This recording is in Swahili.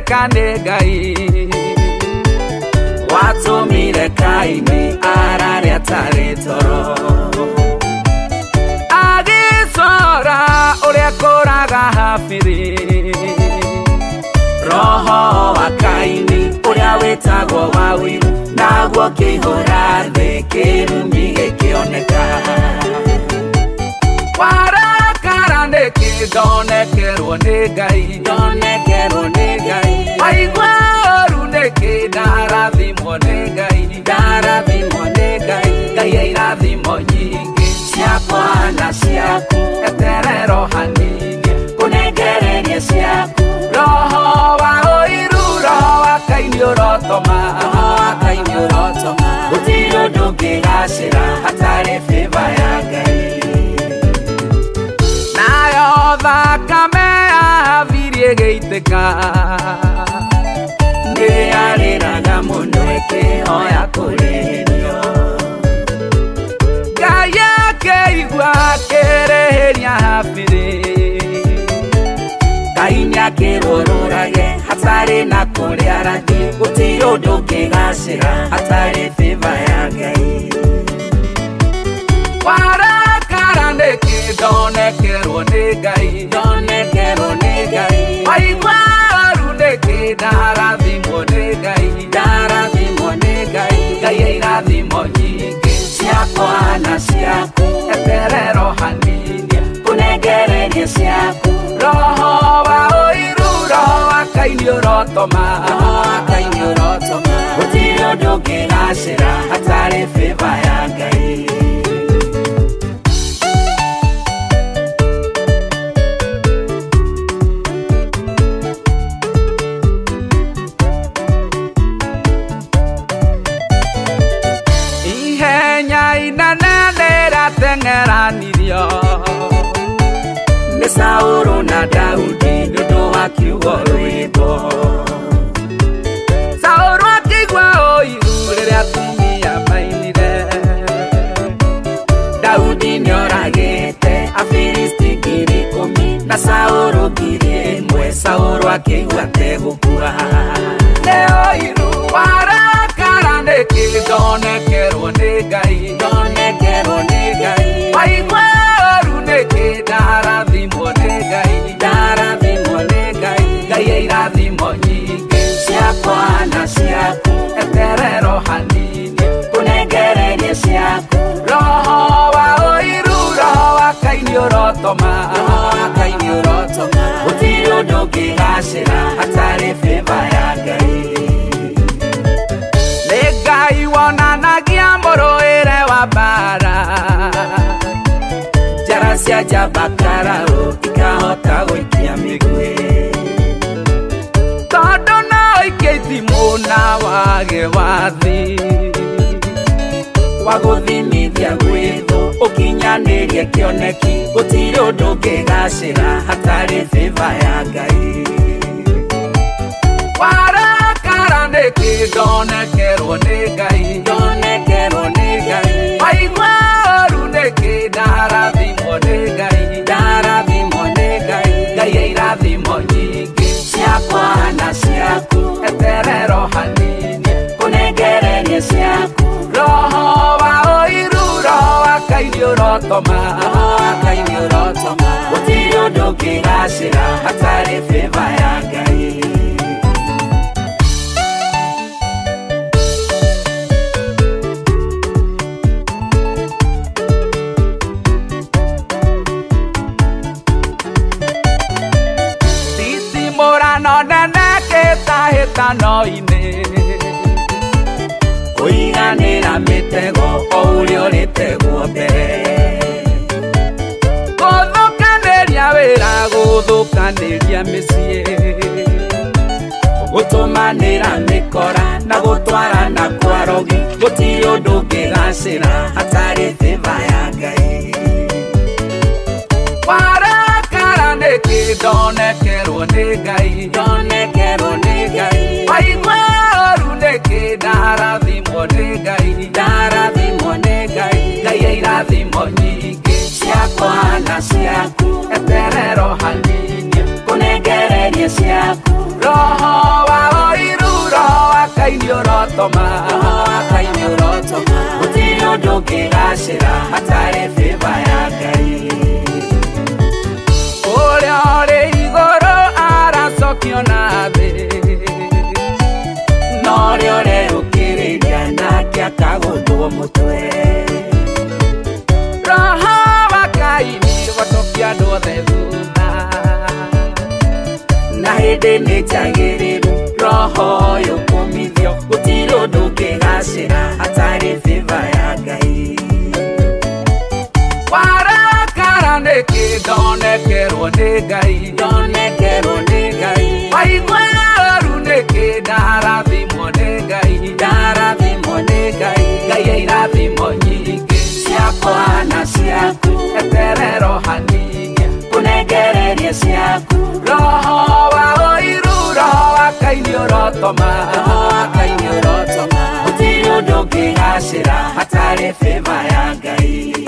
kane Ngai watumire Kaini arare atari toro agisora uria koraga Habili roho wa Kaini uria wetagwo wawiru naguo kihora thi kirumi gikioneka warakara nikidonekerwo ni Ngai aigua oru nikindarathimwo ni Ngai Ngai irathimo nyingi ciakwa na ciaku eterero hanini kunengererie ciaku roho wa ũiru roho wa Kaini ũrotoma gũtirĩ ũndũ ũngĩgacĩra hatarĩ favor ya Ngai nayo thakame ya Habili ĩgĩitĩka nĩarĩraga mũno ĩkĩhoya kũrĩhĩrio Ngai akĩigua akĩrĩhĩria Habili Kaini akĩrũrũrage hatarĩ na kũrĩa arathiĩ gũtirĩ ũndũ ũngĩgacĩra hatarĩ favor ya Ngai warakara nĩkĩndonekerwo nĩ Ngai aigua oru nĩkĩndarathimwo nĩ Ngai Ngai irathimo nyingĩ ciakwa na ciaku eterero hanini kunengererie ciaku roho wa ũiru roho wa Kaini ũrotoma gũtirĩ ũndũ ũngĩgacĩra hatarĩ favor ya Ngai tengeranirio ni Saũlũ na Daudi nĩũndũ wa kiugo rwĩmbo Saũlũ akĩigua ũiru rĩrĩa atumia mainire Daudi nĩoragĩte Afilisti 10,000 na Saũlũ 1,000 Saũlũ akĩigua ategũkua nĩ ũiru warakara nĩkĩndonekerwo nĩ Ngai aigua oru nĩkĩndarathimwo nĩ Ngai Ngai irathimo nyingĩ ciakwa na ciaku eterero hanini kunengererie ciaku roho wa ũiru roho wa Kaini ũrotoma gũtirĩ ũndũ ũngĩgacĩra hatarĩ favor ya Ngai nĩ Ngai wonanagia mũrũĩre wa mbara njara cia Jabakarao ikahota gũikia mĩguĩ tondũ no ikĩithimũ na wage wathi wa gũthimithia gwĩthũ ũkinyanĩrie kĩoneki gũtirĩ ũndũ ũngĩgacĩra hatarĩ favor ya Ngai warakara nĩkĩndonekerwo nĩ Ngai aigua oru nĩkĩndarathimwo nĩ Ngai Ngai irathimo nyingĩ ciakwa na ciaku eterero hanini kunengererie ciaku roho wa ũiru roho wa Kaini ũrotoma gũtirĩ ũndũ ũngĩgacĩra hatarĩ favor ya Ngai hĩtano-inĩ kũiganĩra mĩtego o ũrĩa ũrĩtegwo mbere gũthũkanĩria wĩra gũthũkanĩria mĩciĩ gũtũmanĩra mĩkora na gũtwarana kwa rogi gũtirĩ ũndũ ũngĩgacĩra hatarĩ favor ya Ngai warakara nĩkĩndonekerwo nĩ Ngai aigua oru nĩkĩndarathimwo nĩ Ngai Ngai irathimo nyingĩ ciakwa na ciaku eterero hanini kunengererie ciaku roho urotoma Ngai urotoma Gutiri undu ngigacira hatari favor ya Ngai Uria uri iguru aracokio na thi No uria ureyukiriria nake akaguthwo mutwe Roho wa Ngai nĩũgũcokia andũ othe thutha Na hĩndĩ nĩ njagĩrĩru roho ũyũ kũmithio Gũtirĩ ũndũ ũngĩgacĩra hatarĩ favor ya Ngai Warakara nĩkĩ ndonekerwo nĩ Ngai Ndonekerwo nĩ Ngai Waigua ũũru nĩkĩ ndarathimwo nĩ Ngai Ndarathimwo nĩ Ngai Ngai ya irathimo nyingĩ ciakwa na ciaku eterero hanini kunengereria ciaku roho wa ũiru roho wa Ngai nĩũrotoma Gũtirĩ ũndũ ũngĩgacĩra hatarĩ favor ya Ngai